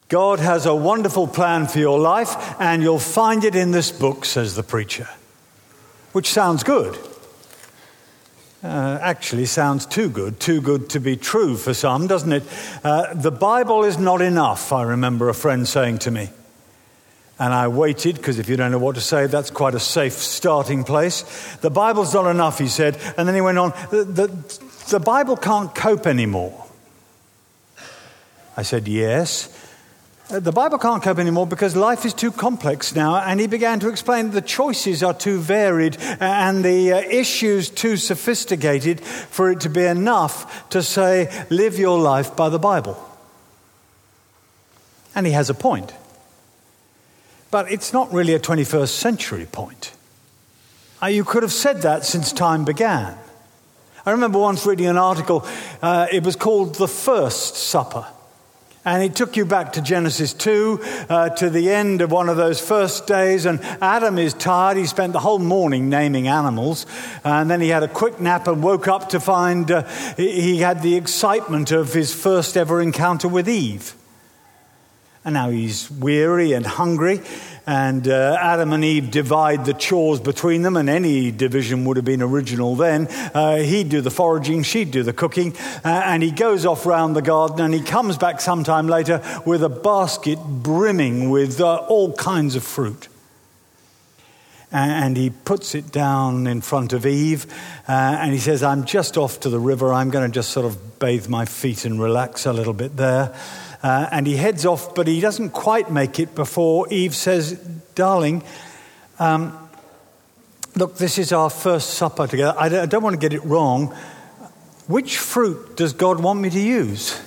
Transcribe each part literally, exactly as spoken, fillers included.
God has a wonderful plan for your life, and you'll find it in this book, says the preacher. Which sounds good. Uh, actually sounds too good, too good to be true for some, doesn't it? Uh, the Bible is not enough, I remember a friend saying to me. And I waited, because if you don't know what to say, that's quite a safe starting place. The Bible's not enough, he said. And then he went on, the, the, the Bible can't cope anymore. I said, yes. The Bible can't cope anymore because life is too complex now, and he began to explain that the choices are too varied and the uh, issues too sophisticated for it to be enough to say, live your life by the Bible. And he has a point. But it's not really a twenty-first century point. Uh, you could have said that since time began. I remember once reading an article, uh, it was called The First Supper. And it took you back to Genesis two, uh, to the end of one of those first days. And Adam is tired. He spent the whole morning naming animals. And then he had a quick nap and woke up to find uh, he had the excitement of his first ever encounter with Eve. And now he's weary and hungry. And uh, Adam and Eve divide the chores between them, and any division would have been original then. Uh, he'd do the foraging, she'd do the cooking, uh, and he goes off round the garden, and he comes back sometime later with a basket brimming with uh, all kinds of fruit. And he puts it down in front of Eve, uh, and he says, I'm just off to the river. I'm going to just sort of bathe my feet and relax a little bit there. Uh, and he heads off, but he doesn't quite make it before Eve says, darling, um, look, this is our first supper together. I don't, I don't want to get it wrong. Which fruit does God want me to use?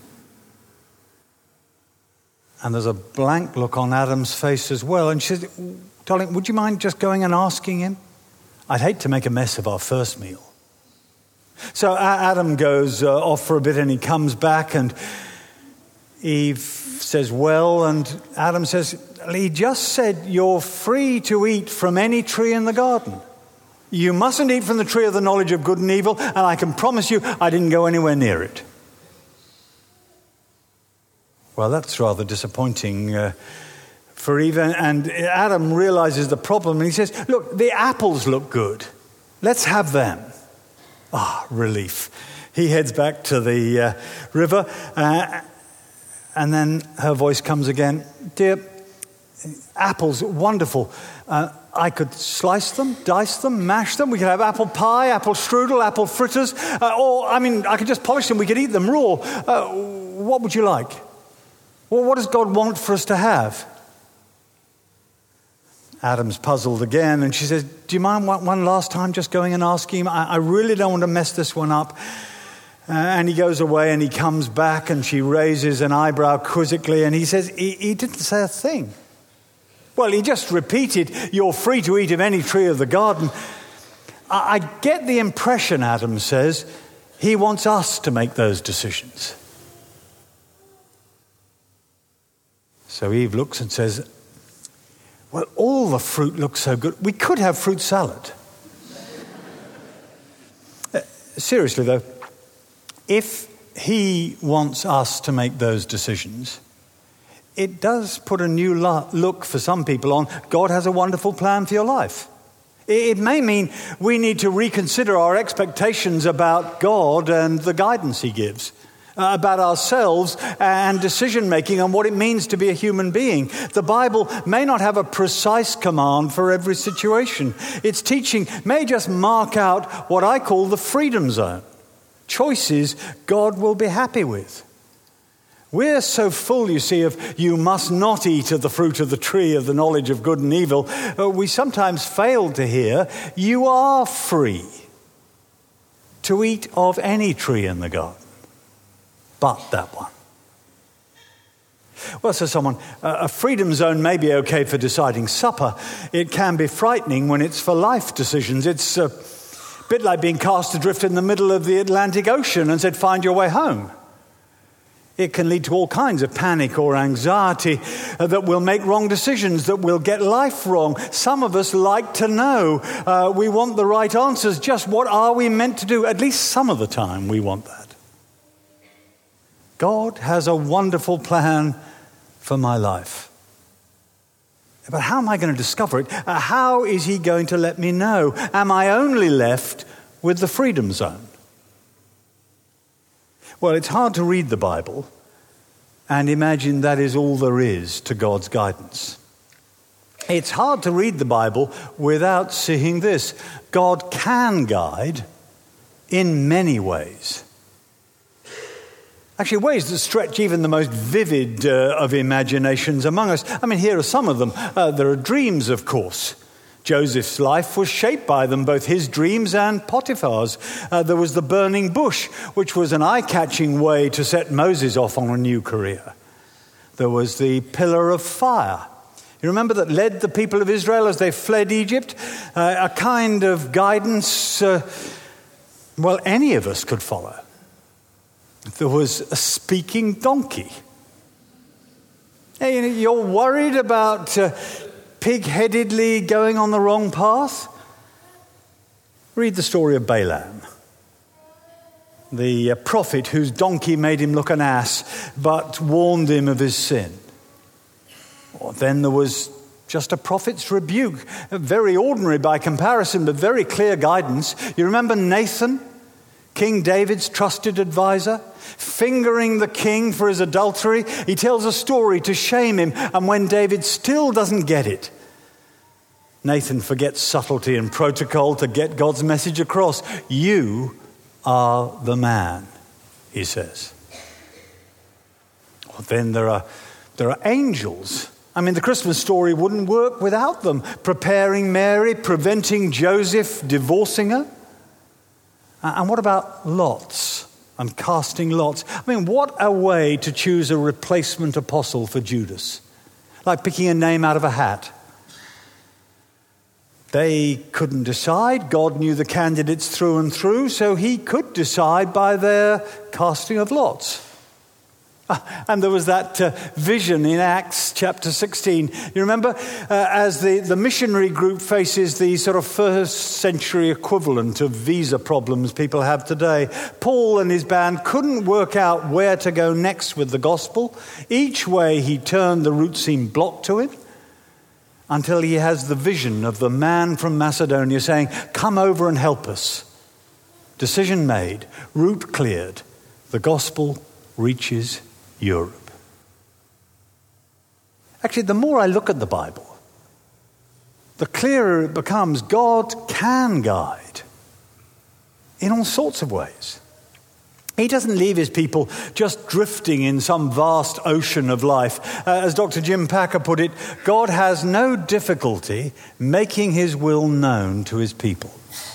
And there's a blank look on Adam's face as well. And she says, darling, would you mind just going and asking him? I'd hate to make a mess of our first meal. So Adam goes uh, off for a bit, and he comes back, and Eve says, well, and Adam says, he just said you're free to eat from any tree in the garden. You mustn't eat from the tree of the knowledge of good and evil, and I can promise you I didn't go anywhere near it. Well, that's rather disappointing uh, for Eve, and Adam realizes the problem, and he says, look, the apples look good. Let's have them. Ah, relief. He heads back to the uh, river, uh, and then her voice comes again. Dear, apples, wonderful. Uh, I could slice them, dice them, mash them. We could have apple pie, apple strudel, apple fritters. Uh, or, I mean, I could just polish them. We could eat them raw. Uh, what would you like? Well, what does God want for us to have? Adam's puzzled again, and she says, do you mind one, one last time just going and asking him? I, I really don't want to mess this one up. Uh, and he goes away, and he comes back, and she raises an eyebrow quizzically, and he says, he, he didn't say a thing. Well, he just repeated, you're free to eat of any tree of the garden. I, I get the impression, Adam says, he wants us to make those decisions. So Eve looks and says, well, all the fruit looks so good. We could have fruit salad. uh, seriously, though, if he wants us to make those decisions, it does put a new look for some people on God has a wonderful plan for your life. It may mean we need to reconsider our expectations about God and the guidance he gives, uh, about ourselves and decision-making and what it means to be a human being. The Bible may not have a precise command for every situation. Its teaching may just mark out what I call the freedom zone. Choices God will be happy with. We're so full, you see, of you must not eat of the fruit of the tree of the knowledge of good and evil, uh, we sometimes fail to hear you are free to eat of any tree in the garden, but that one. Well, says someone, uh, a freedom zone may be okay for deciding supper. It can be frightening when it's for life decisions. It's uh, a bit like being cast adrift in the middle of the Atlantic Ocean and said, find your way home. It can lead to all kinds of panic or anxiety uh, that we'll make wrong decisions, that we'll get life wrong. Some of us like to know. Uh, we want the right answers. Just what are we meant to do? At least some of the time we want that. God has a wonderful plan for my life. But how am I going to discover it? Uh, how is he going to let me know? Am I only left with the freedom zone? Well, it's hard to read the Bible and imagine that is all there is to God's guidance. It's hard to read the Bible without seeing this. God can guide in many ways. Actually, ways that stretch even the most vivid uh, of imaginations among us. I mean, here are some of them. Uh, there are dreams, of course. Joseph's life was shaped by them, both his dreams and Potiphar's. Uh, there was the burning bush, which was an eye-catching way to set Moses off on a new career. There was the pillar of fire. You remember that led the people of Israel as they fled Egypt? Uh, a kind of guidance, uh, well, any of us could follow. There was a speaking donkey. Hey, you're worried about uh, pig-headedly going on the wrong path? Read the story of Balaam, the uh, prophet whose donkey made him look an ass, but warned him of his sin. Well, then there was just a prophet's rebuke, very ordinary by comparison, but very clear guidance. You remember Nathan, King David's trusted advisor, fingering the king for his adultery? He tells a story to shame him, and when David still doesn't get it, Nathan forgets subtlety and protocol to get God's message across. You are the man, he says. Well, then there are, there are angels. I mean, the Christmas story wouldn't work without them, preparing Mary, preventing Joseph divorcing her. And what about lots and casting lots? I mean, what a way to choose a replacement apostle for Judas. Like picking a name out of a hat. They couldn't decide. God knew the candidates through and through, so he could decide by their casting of lots. And there was that uh, vision in Acts chapter sixteen. You remember, uh, as the, the missionary group faces the sort of first century equivalent of visa problems people have today, Paul and his band couldn't work out where to go next with the gospel. Each way he turned, the route seemed blocked to him, until he has the vision of the man from Macedonia saying, "Come over and help us." Decision made, route cleared, the gospel reaches Europe. Actually, the more I look at the Bible, the clearer it becomes God can guide in all sorts of ways. He doesn't leave his people just drifting in some vast ocean of life. Uh, as Doctor Jim Packer put it, God has no difficulty making his will known to his people.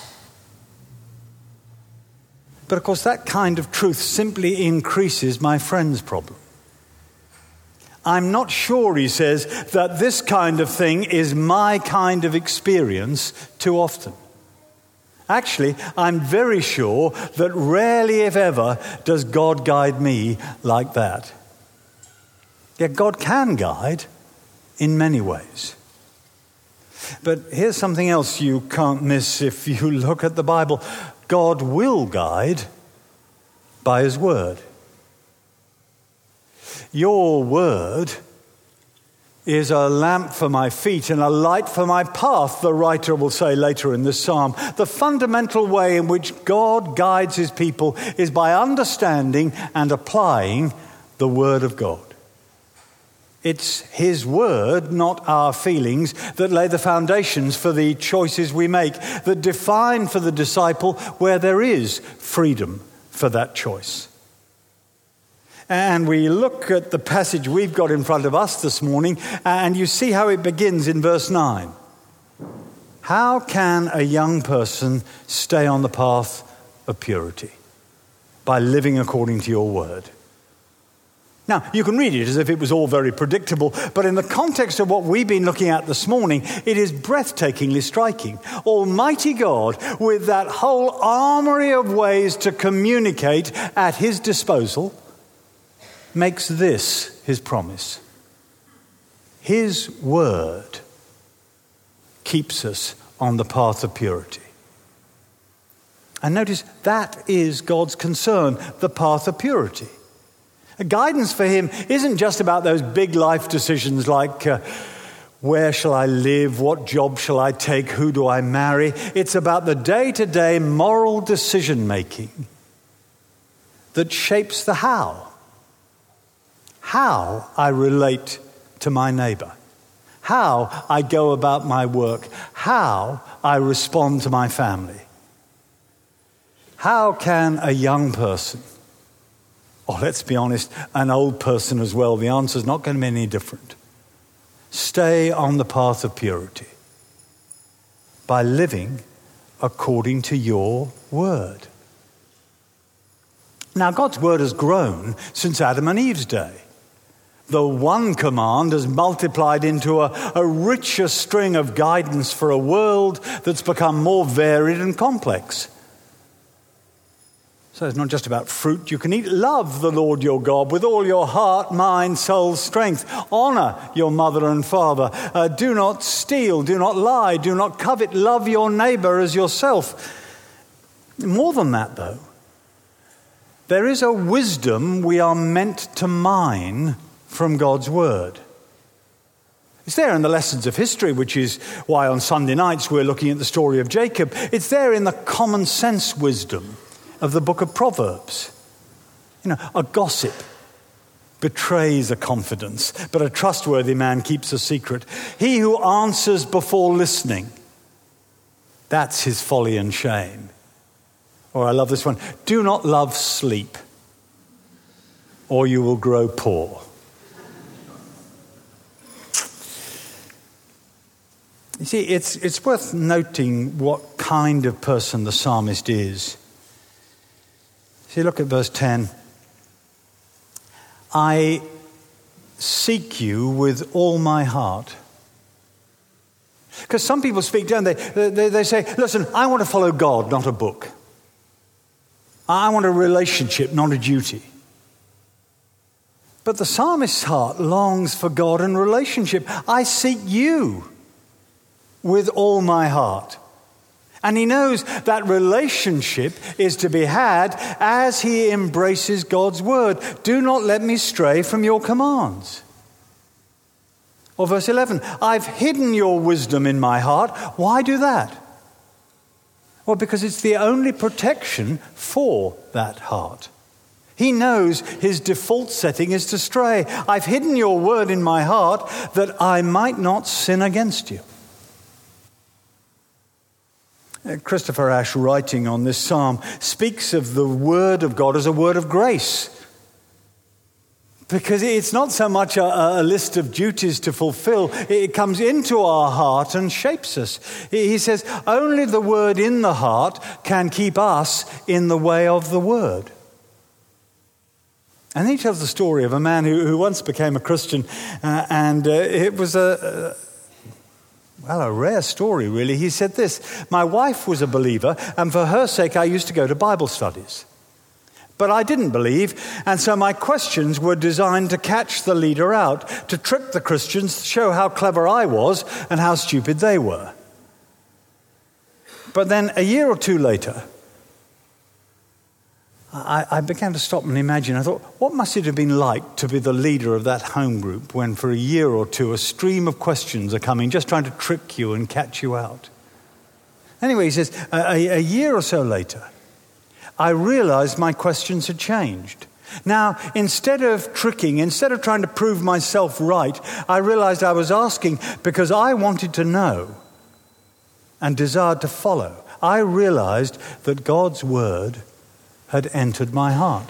But of course, that kind of truth simply increases my friend's problem. I'm not sure, he says, that this kind of thing is my kind of experience too often. Actually, I'm very sure that rarely, if ever, does God guide me like that. Yet God can guide in many ways. But here's something else you can't miss if you look at the Bible. God will guide by his word. Your word is a lamp for my feet and a light for my path, the writer will say later in this psalm. The fundamental way in which God guides his people is by understanding and applying the word of God. It's his word, not our feelings, that lay the foundations for the choices we make, that define for the disciple where there is freedom for that choice. And we look at the passage we've got in front of us this morning, and you see how it begins in verse nine. How can a young person stay on the path of purity? By living according to your word. Now, you can read it as if it was all very predictable, but in the context of what we've been looking at this morning, it is breathtakingly striking. Almighty God, with that whole armory of ways to communicate at his disposal, makes this his promise. His word keeps us on the path of purity. And notice, that is God's concern, the path of purity. Guidance for him isn't just about those big life decisions like uh, where shall I live, what job shall I take, who do I marry. It's about the day-to-day moral decision-making that shapes the how. How I relate to my neighbor. How I go about my work. How I respond to my family. How can a young person, or let's be honest, an old person as well, the answer is not going to be any different, stay on the path of purity? By living according to your word. Now, God's word has grown since Adam and Eve's day. The one command has multiplied into a, a richer string of guidance for a world that's become more varied and complex. So it's not just about fruit you can eat. Love the Lord your God with all your heart, mind, soul, strength. Honor your mother and father. Uh, do not steal. Do not lie. Do not covet. Love your neighbor as yourself. More than that, though, there is a wisdom we are meant to mine from God's word. It's there in the lessons of history, which is why on Sunday nights we're looking at the story of Jacob. It's there in the common sense wisdom of the book of Proverbs. You know, a gossip betrays a confidence, but a trustworthy man keeps a secret. He who answers before listening, that's his folly and shame. Or I love this one, do not love sleep, or you will grow poor. You see, it's it's worth noting what kind of person the psalmist is. See, look at verse ten. I seek you with all my heart. Because some people speak down, they, they, they say, listen, I want to follow God, not a book. I want a relationship, not a duty. But the psalmist's heart longs for God and relationship. I seek you with all my heart. And he knows that relationship is to be had as he embraces God's word. Do not let me stray from your commands. Or verse eleven, I've hidden your wisdom in my heart. Why do that? Well, because it's the only protection for that heart. He knows his default setting is to stray. I've hidden your word in my heart that I might not sin against you. Christopher Ash, writing on this psalm, speaks of the word of God as a word of grace. Because it's not so much a, a list of duties to fulfill. It comes into our heart and shapes us. He says, only the word in the heart can keep us in the way of the word. And he tells the story of a man who, who once became a Christian, uh, and uh, it was a, a, well, a rare story, really. He said this, my wife was a believer, and for her sake I used to go to Bible studies. But I didn't believe, and so my questions were designed to catch the leader out, to trick the Christians, to show how clever I was and how stupid they were. But then a year or two later, I, I began to stop and imagine. I thought, what must it have been like to be the leader of that home group when for a year or two a stream of questions are coming, just trying to trick you and catch you out? Anyway, he says, a, a year or so later, I realized my questions had changed. Now, instead of tricking, instead of trying to prove myself right, I realized I was asking because I wanted to know and desired to follow. I realized that God's word had entered my heart.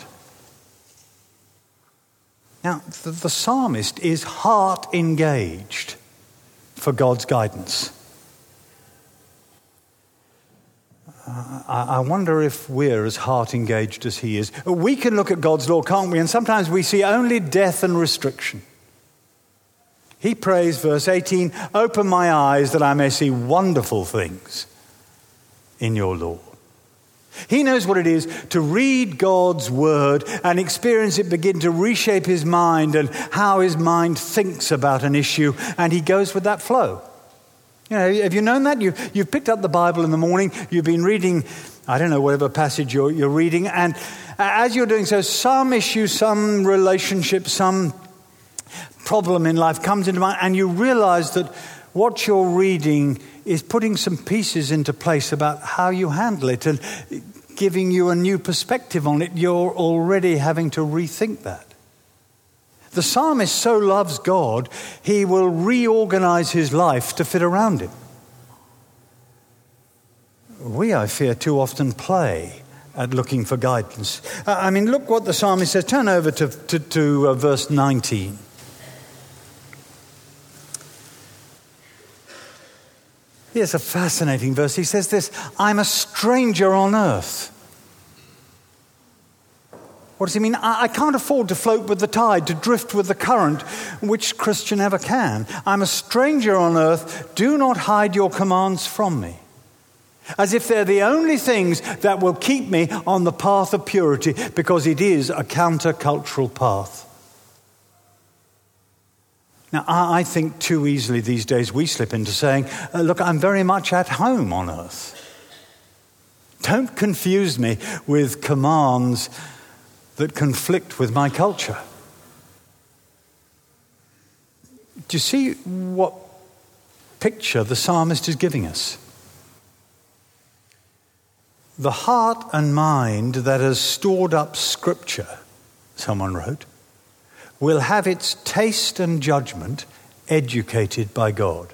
Now, the, the psalmist is heart engaged for God's guidance. Uh, I wonder if we're as heart engaged as he is. We can look at God's law, can't we? And sometimes we see only death and restriction. He prays, verse eighteen, open my eyes that I may see wonderful things in your law. He knows what it is to read God's word and experience it begin to reshape his mind and how his mind thinks about an issue, and he goes with that flow. You know, have you known that? You, you've picked up the Bible in the morning, you've been reading, I don't know, whatever passage you're, you're reading, and As you're doing so, some issue, some relationship, some problem in life comes into mind, and you realize that what you're reading is putting some pieces into place about how you handle it and giving you a new perspective on it. You're already having to rethink that. The psalmist so loves God, he will reorganize his life to fit around him. We, I fear, too often play at looking for guidance. Uh, I mean, look what the psalmist says. Turn over to, to, to uh, verse nineteen. Here's a fascinating verse. He says this, I'm a stranger on earth. What does he mean? I, I can't afford to float with the tide, to drift with the current, which Christian ever can. I'm a stranger on earth. Do not hide your commands from me. As if they're the only things that will keep me on the path of purity, because it is a countercultural path. Now, I think too easily these days we slip into saying, uh, look, I'm very much at home on earth. Don't confuse me with commands that conflict with my culture. Do you see what picture the psalmist is giving us? The heart and mind that has stored up Scripture, someone wrote, will have its taste and judgment educated by God.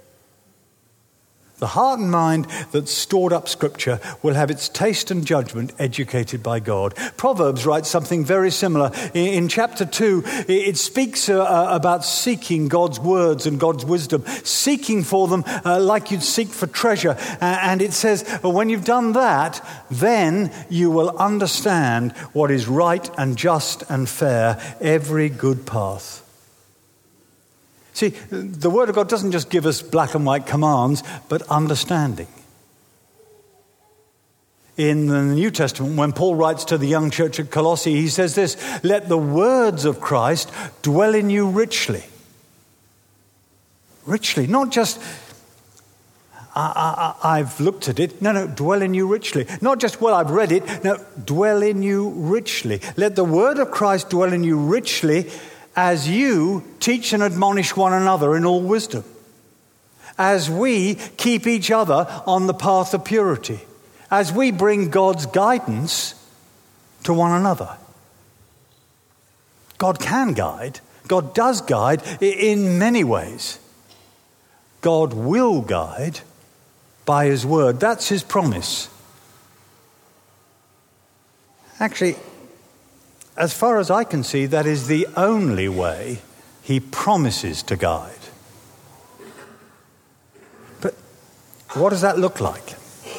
The heart and mind that stored up Scripture will have its taste and judgment educated by God. Proverbs writes something very similar. In, in chapter two, it, it speaks uh, about seeking God's words and God's wisdom, seeking for them uh, like you'd seek for treasure. Uh, and it says, well, when you've done that, then you will understand what is right and just and fair, every good path. See, the Word of God doesn't just give us black and white commands, but understanding. In the New Testament, when Paul writes to the young church at Colossae, he says this, let the words of Christ dwell in you richly. Richly, not just, I, I, I've looked at it. No, no, dwell in you richly. Not just, well, I've read it. No, dwell in you richly. Let the word of Christ dwell in you richly, as you teach and admonish one another in all wisdom, as we keep each other on the path of purity, as we bring God's guidance to one another. God can guide. God does guide in many ways. God will guide by His word. That's His promise. Actually, as far as I can see, that is the only way He promises to guide. But what does that look like?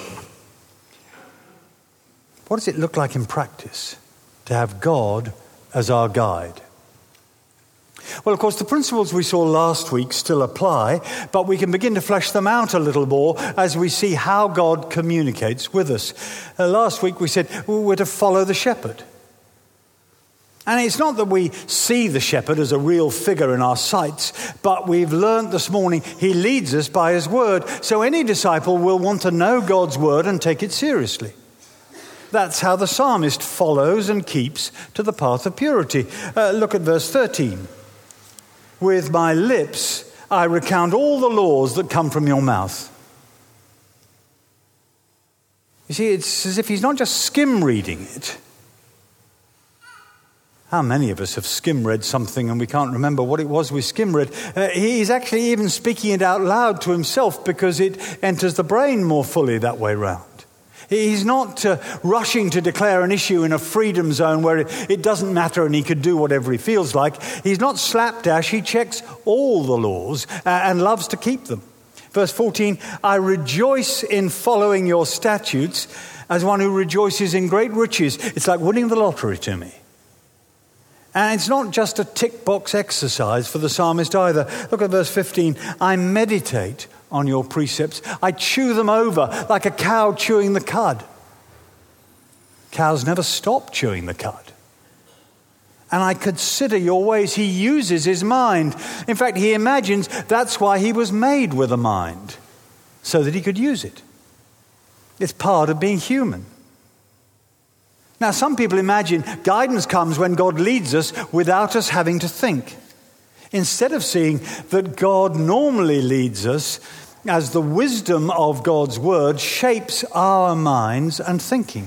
What does it look like in practice to have God as our guide? Well, of course, the principles we saw last week still apply, but we can begin to flesh them out a little more as we see how God communicates with us. Uh, last week we said we're to follow the shepherd. And it's not that we see the shepherd as a real figure in our sights, but we've learned this morning he leads us by his word. So any disciple will want to know God's word and take it seriously. That's how the psalmist follows and keeps to the path of purity. Uh, look at verse thirteen. With my lips I recount all the laws that come from your mouth. You see, it's as if he's not just skim reading it. How many of us have skim-read something and we can't remember what it was we skim-read? Uh, he's actually even speaking it out loud to himself because it enters the brain more fully that way round. He's not uh, rushing to declare an issue in a freedom zone where it, it doesn't matter and he could do whatever he feels like. He's not slapdash. He checks all the laws uh, and loves to keep them. Verse fourteen, I rejoice in following your statutes as one who rejoices in great riches. It's like winning the lottery to me. And it's not just a tick box exercise for the psalmist either. Look at verse fifteen. I meditate on your precepts. I chew them over like a cow chewing the cud. Cows never stop chewing the cud. And I consider your ways. He uses his mind. In fact, he imagines that's why he was made with a mind, so that he could use it. It's part of being human. Now, some people imagine guidance comes when God leads us without us having to think, instead of seeing that God normally leads us as the wisdom of God's word shapes our minds and thinking.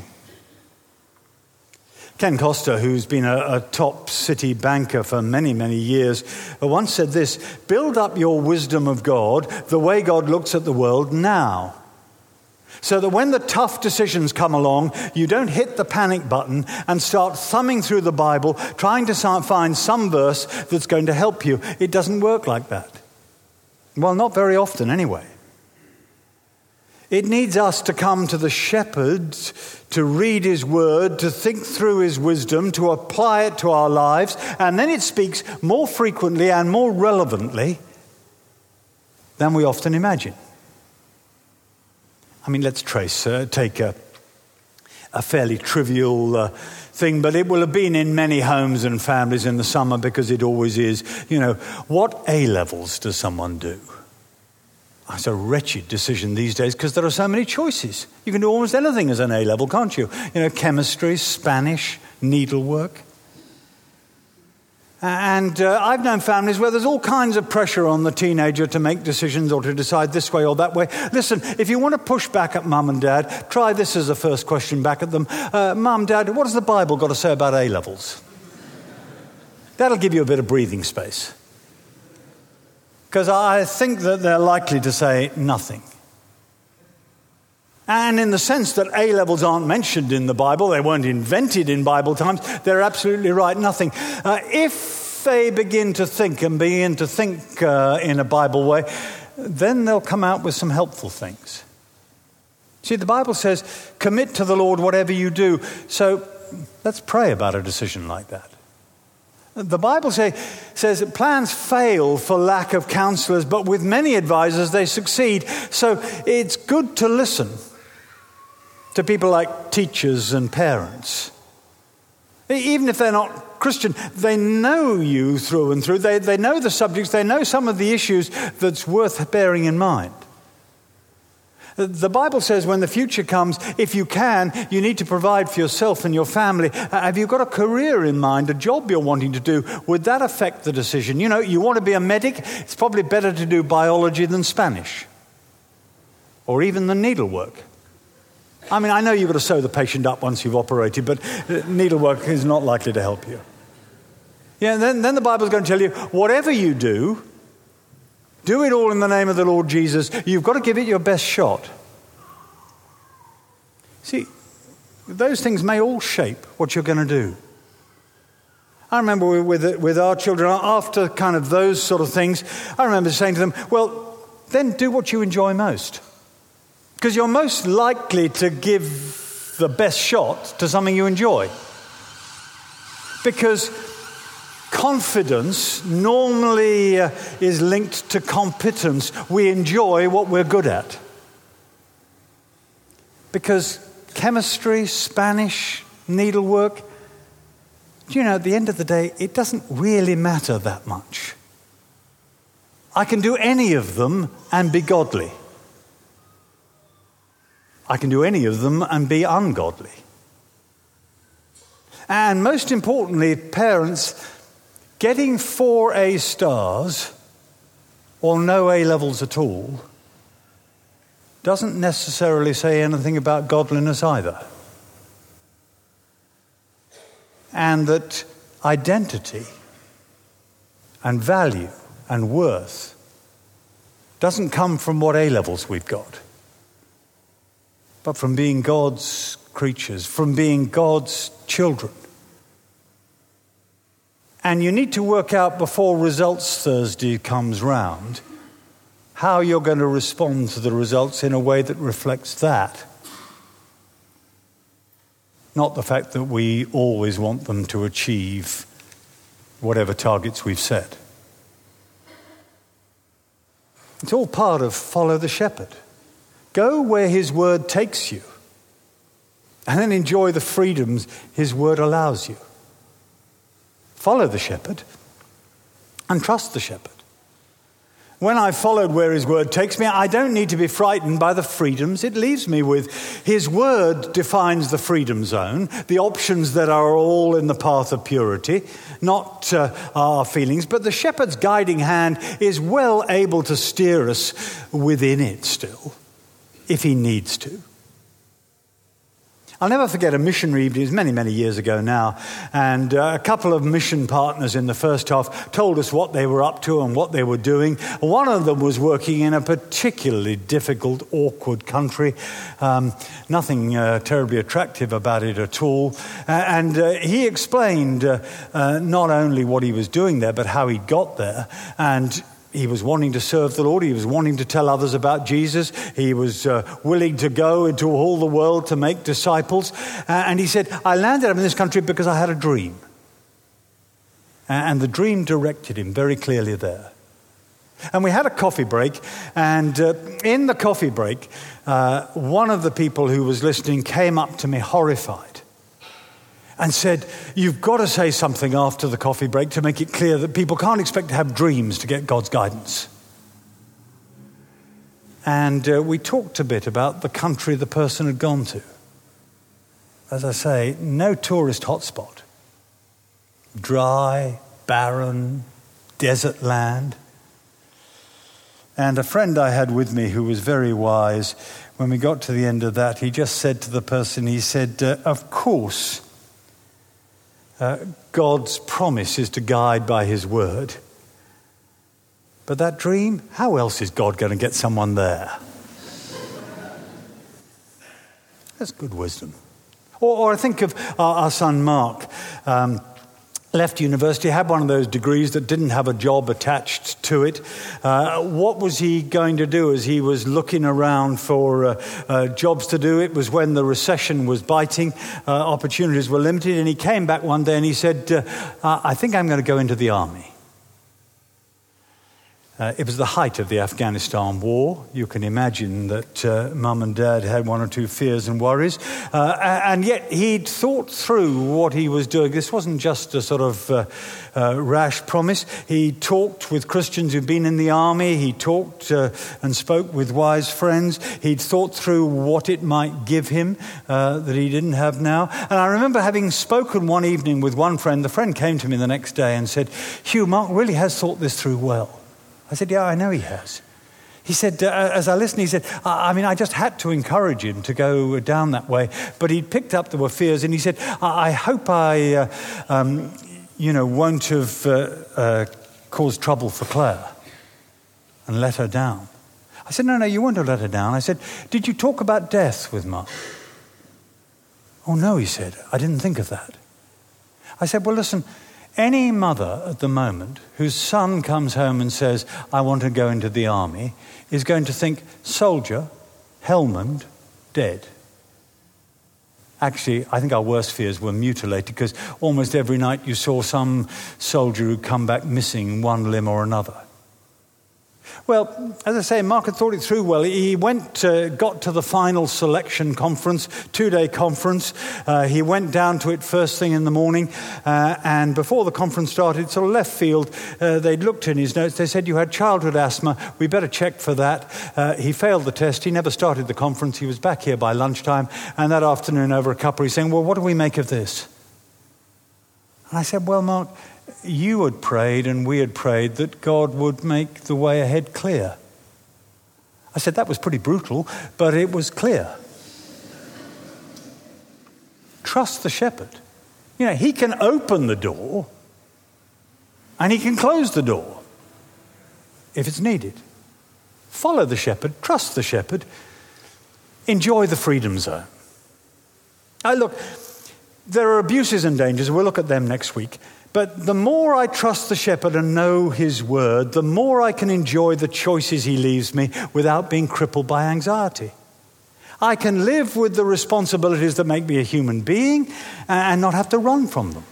Ken Costa, who's been a, a top city banker for many, many years, once said this: build up your wisdom of God the way God looks at the world now, so that when the tough decisions come along, you don't hit the panic button and start thumbing through the Bible, trying to find some verse that's going to help you. It doesn't work like that. Well, not very often anyway. It needs us to come to the shepherd, to read his word, to think through his wisdom, to apply it to our lives, and then it speaks more frequently and more relevantly than we often imagine. I mean, let's trace, uh, take a, a fairly trivial uh, thing, but it will have been in many homes and families in the summer, because it always is. You know, what A-levels does someone do? It's a wretched decision these days because there are so many choices. You can do almost anything as an A-level, can't you? You know, chemistry, Spanish, needlework. And uh, I've known families where there's all kinds of pressure on the teenager to make decisions or to decide this way or that way. Listen, if you want to push back at mum and dad, try this as a first question back at them. Uh, Mum, Dad, what has the Bible got to say about A-levels? That'll give you a bit of breathing space. Because I think that they're likely to say nothing. And in the sense that A-levels aren't mentioned in the Bible, they weren't invented in Bible times, they're absolutely right, nothing. Uh, if they begin to think and begin to think uh, in a Bible way, then they'll come out with some helpful things. See, the Bible says, commit to the Lord whatever you do. So let's pray about a decision like that. The Bible say, says that plans fail for lack of counselors, but with many advisors they succeed. So it's good to listen to people like teachers and parents. Even if they're not Christian, they know you through and through. They, they know the subjects. They know some of the issues that's worth bearing in mind. The Bible says when the future comes, if you can, you need to provide for yourself and your family. Have you got a career in mind, a job you're wanting to do? Would that affect the decision? You know, you want to be a medic? It's probably better to do biology than Spanish. Or even than needlework. I mean, I know you've got to sew the patient up once you've operated, but needlework is not likely to help you. Yeah, then, then the Bible's going to tell you, whatever you do, do it all in the name of the Lord Jesus. You've got to give it your best shot. See, those things may all shape what you're going to do. I remember with with our children, after kind of those sort of things, I remember saying to them, well, then do what you enjoy most. Because you're most likely to give the best shot to something you enjoy. Because confidence normally uh, is linked to competence. We enjoy what we're good at. Because chemistry, Spanish, needlework, you know, at the end of the day, it doesn't really matter that much. I can do any of them and be godly. I can do any of them and be ungodly. And most importantly, parents, getting four A stars or no A levels at all doesn't necessarily say anything about godliness either. And that identity and value and worth doesn't come from what A levels we've got, but from being God's creatures, from being God's children. And you need to work out before Results Thursday comes round how you're going to respond to the results in a way that reflects that. Not the fact that we always want them to achieve whatever targets we've set. It's all part of follow the shepherd. Go where his word takes you, and then enjoy the freedoms his word allows you. Follow the shepherd and trust the shepherd. When I've followed where his word takes me, I don't need to be frightened by the freedoms it leaves me with. His word defines the freedom zone, the options that are all in the path of purity, not uh, our feelings, but the shepherd's guiding hand is well able to steer us within it still, if he needs to. I'll never forget a missionary evening, it was many, many years ago now, and uh, a couple of mission partners in the first half told us what they were up to and what they were doing. One of them was working in a particularly difficult, awkward country, um, nothing uh, terribly attractive about it at all, uh, and uh, he explained uh, uh, not only what he was doing there, but how he got there, and he was wanting to serve the Lord. He was wanting to tell others about Jesus. He was uh, willing to go into all the world to make disciples. Uh, and he said, I landed up in this country because I had a dream. Uh, and the dream directed him very clearly there. And we had a coffee break. And uh, in the coffee break, uh, one of the people who was listening came up to me horrified and said, you've got to say something after the coffee break to make it clear that people can't expect to have dreams to get God's guidance. And uh, we talked a bit about the country the person had gone to. As I say, no tourist hotspot. Dry, barren, desert land. And a friend I had with me who was very wise, when we got to the end of that, he just said to the person, he said, uh, of course, Uh, God's promise is to guide by his word. But that dream, how else is God going to get someone there? That's good wisdom. Or, or I think of our, our son Mark. Um, left university, had one of those degrees that didn't have a job attached to it. Uh, what was he going to do as he was looking around for uh, uh, jobs to do? It was when the recession was biting, uh, opportunities were limited, and he came back one day and he said, uh, I think I'm going to go into the army. Uh, it was the height of the Afghanistan war. You can imagine that uh, mum and dad had one or two fears and worries. Uh, and yet he'd thought through what he was doing. This wasn't just a sort of uh, uh, rash promise. He talked with Christians who'd been in the army. He talked uh, and spoke with wise friends. He'd thought through what it might give him uh, that he didn't have now. And I remember having spoken one evening with one friend. The friend came to me the next day and said, Hugh, Mark really has thought this through well. I said, yeah, I know he has. He said, uh, as I listened, he said, I, I mean, I just had to encourage him to go down that way. But he'd picked up there were fears, and he said, I, I hope I, uh, um, you know, won't have uh, uh, caused trouble for Claire and let her down. I said, no, no, you won't have let her down. I said, did you talk about death with Mark? Oh, no, he said, I didn't think of that. I said, well, listen, any mother at the moment whose son comes home and says, I want to go into the army, is going to think, soldier, Helmand, dead. Actually, I think our worst fears were mutilated, because almost every night you saw some soldier who'd come back missing one limb or another. Well, as I say, Mark had thought it through well. He went, uh, got to the final selection conference, two-day conference. Uh, he went down to it first thing in the morning, uh, and before the conference started, sort of left field, uh, they'd looked in his notes. They said, you had childhood asthma. We better check for that. Uh, he failed the test. He never started the conference. He was back here by lunchtime, and that afternoon over a cuppa, he's saying, well, what do we make of this? And I said, well, Mark, you had prayed and we had prayed that God would make the way ahead clear. I said, that was pretty brutal, but it was clear. Trust the shepherd. You know, he can open the door and he can close the door if it's needed. Follow the shepherd, trust the shepherd, enjoy the freedom zone. Now, look, there are abuses and dangers. We'll look at them next week. But the more I trust the shepherd and know his word, the more I can enjoy the choices he leaves me without being crippled by anxiety. I can live with the responsibilities that make me a human being and not have to run from them.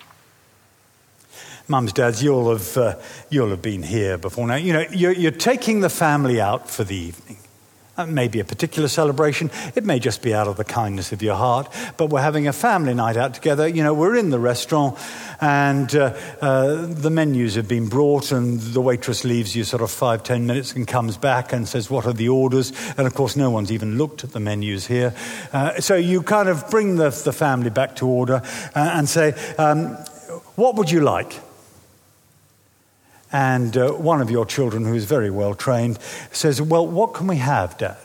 Mums, dads, you'll have, uh, you'll have been here before now. You know, you're, you're taking the family out for the evening. It may be a particular celebration. It may just be out of the kindness of your heart. But we're having a family night out together. You know, we're in the restaurant and uh, uh, the menus have been brought and the waitress leaves you sort of five, ten minutes and comes back and says, what are the orders? And of course, no one's even looked at the menus here. Uh, so you kind of bring the, the family back to order uh, and say, um, what would you like? And uh, one of your children, who is very well trained, says, well, what can we have, Dad?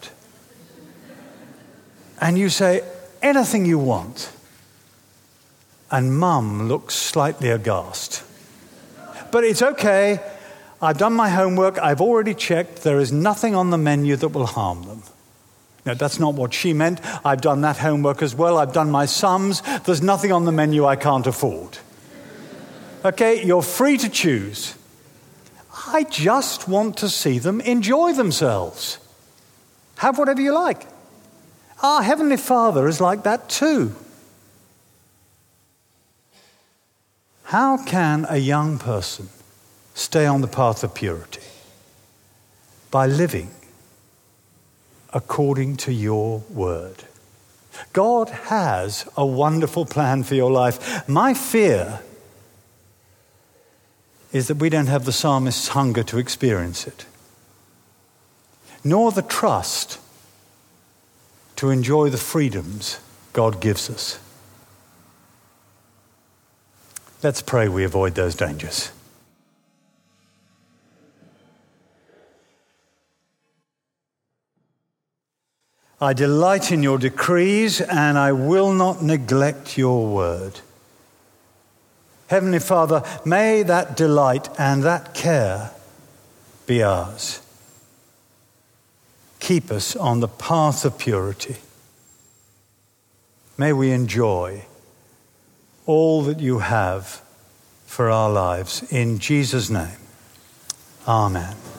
And you say, anything you want. And Mum looks slightly aghast. But it's okay. I've done my homework. I've already checked. There is nothing on the menu that will harm them. No, that's not what she meant. I've done that homework as well. I've done my sums. There's nothing on the menu I can't afford. Okay, you're free to choose. I just want to see them enjoy themselves. Have whatever you like. Our Heavenly Father is like that too. How can a young person stay on the path of purity? By living according to your word. God has a wonderful plan for your life. My fear is that we don't have the psalmist's hunger to experience it, nor the trust to enjoy the freedoms God gives us. Let's pray we avoid those dangers. I delight in your decrees, and I will not neglect your word. Heavenly Father, may that delight and that care be ours. Keep us on the path of purity. May we enjoy all that you have for our lives. In Jesus' name, amen.